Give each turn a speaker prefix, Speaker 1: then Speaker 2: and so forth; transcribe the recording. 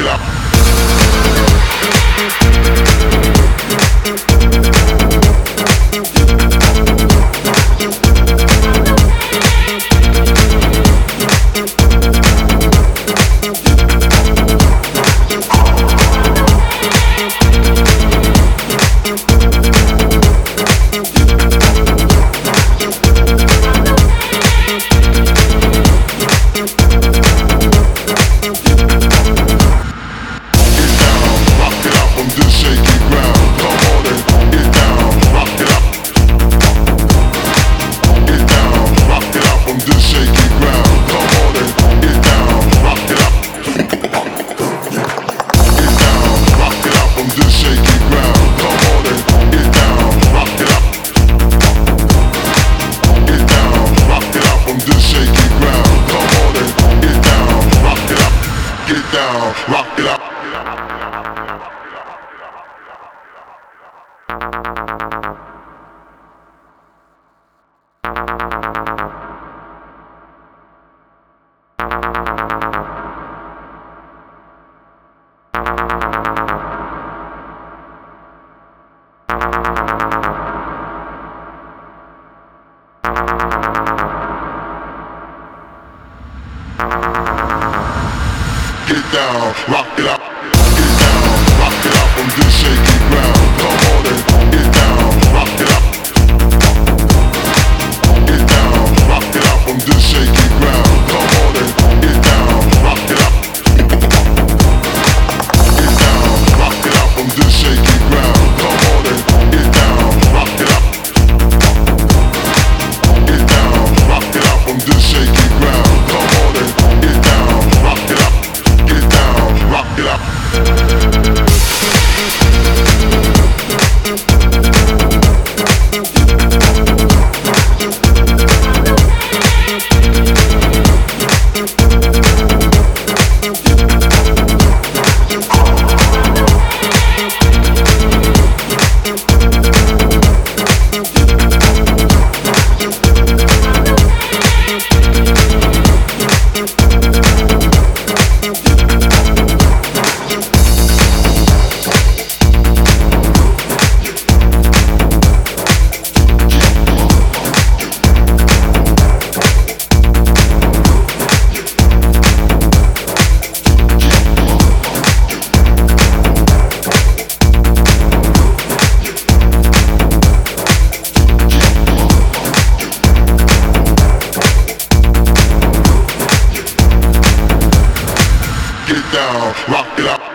Speaker 1: it up. Rock it up. Get down, rock it up. Get down, rock it up on this shaky ground. Come on and get down, rock it up. Get down, rock it up on this shaky ground. Come on and get down, rock it up. Get down, rock it up on this shaky ground. Come on and get down, rock it up. Get down, rock it up on this shaky ground. Come on and get down, rock it up. Get down, rock it up. Get down, rock it up.